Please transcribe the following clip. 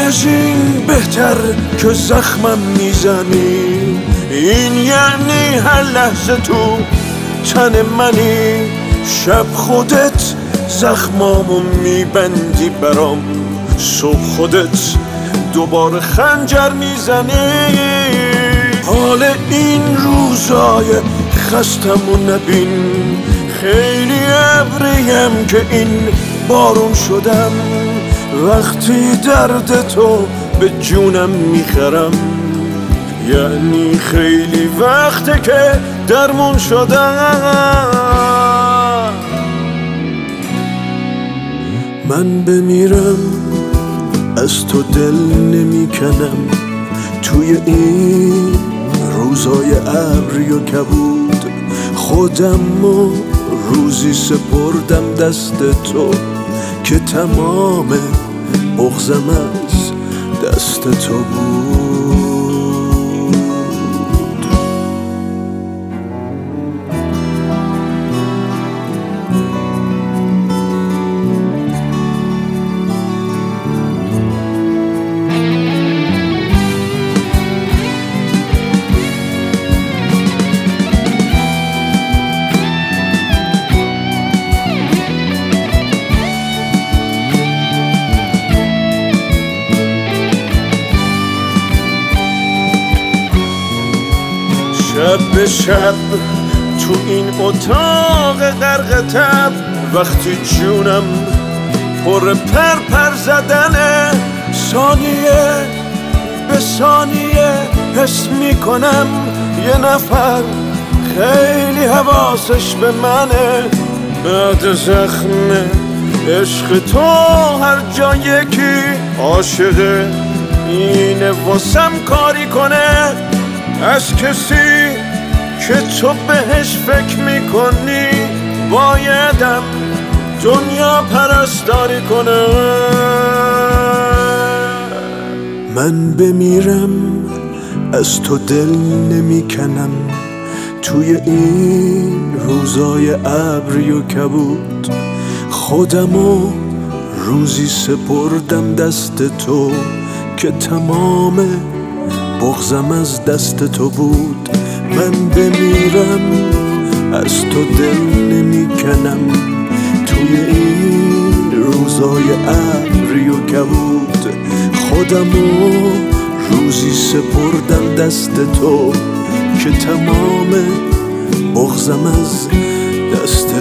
از این بهتر که زخمم میزنی، این یعنی هر لحظه تو تن منی. شب خودت زخمامو میبندی برام، صبح خودت دوباره خنجر میزنی. حال این روزای خستمو نبین، خیلی ابریم که این بارون شدم. وقتی درد تو به جونم میخرم، یعنی خیلی وقته که درمون شدم. من بمیرم از تو دل نمیکنم، توی این روزای ابری و کبود خودمو روزی سپردم دست تو که تمام بغضم از دست تو بود. شب به شب تو این اتاق غرق تب، وقتی جونم پر پر زدنه، ثانیه به ثانیه حس میکنم یه نفر خیلی حواسش به منه. بعد زخم عشق تو هر جا یکی عاشقه، اینه واسم کاری کنه از کسی که تو بهش فکر میکنی. بایدم دنیا پرستاری کنه. من بمیرم از تو دل نمیکنم، توی این روزای ابری و کبود خودمو روزی سپردم دست تو که تمام بغضم از دست تو بود. من بمیرم از تو دل نمیکنم، توی این روزای ابری و کبود خودمو روزی سپردم دست تو که تمام بغضم از دست